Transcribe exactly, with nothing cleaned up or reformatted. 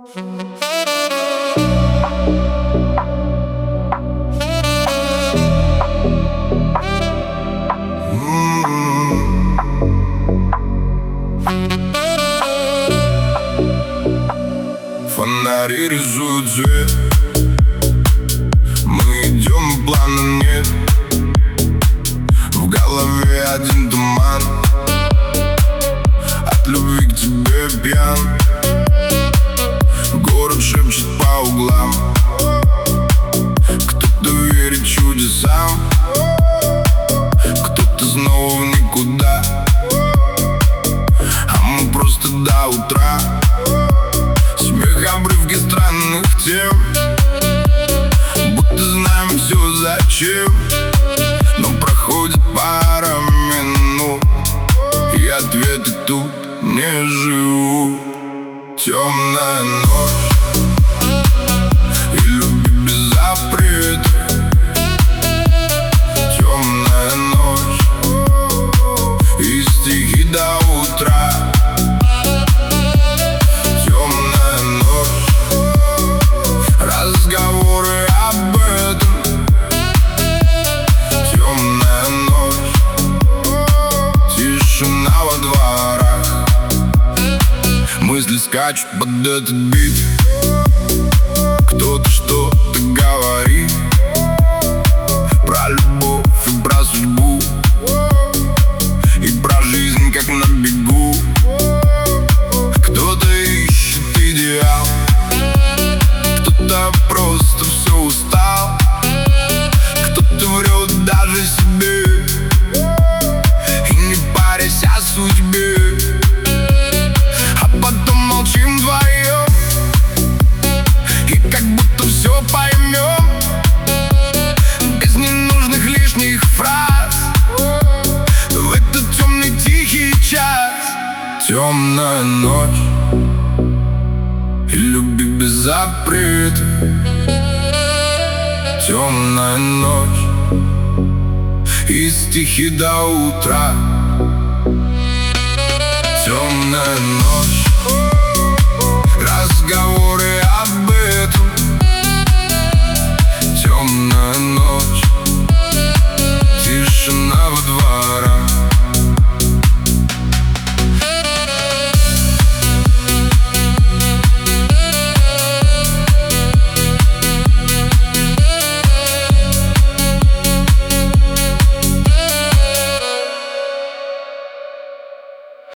Фонари рисуют цвет, мы идем и плана нет. В голове один туман, от любви к тебе пьян. Город шепчет по углам, кто-то верит чудесам, кто-то снова в никуда, а мы просто до утра. Смех, обрывки странных тем, будто знаем все зачем. Но проходит пара минут, и ответы тут не живут. Темная ночь и любви без запрета. Темная ночь и стихи до утра. Темная ночь, разговоры об этом. Темная ночь, тишина во дворах. Мысли скачут под этот бит, кто-то что-то говорит про любовь и про судьбу, и про жизнь как на бегу. Кто-то ищет идеал, кто-то просто все устал, кто-то врет даже себе и не парясь о судьбе. А потом молчим вдвоем и как будто все поймем, без ненужных лишних фраз, в этот темный тихий час. Темная ночь и любви без запрета. Темная ночь и стихи до утра. Темная ночь.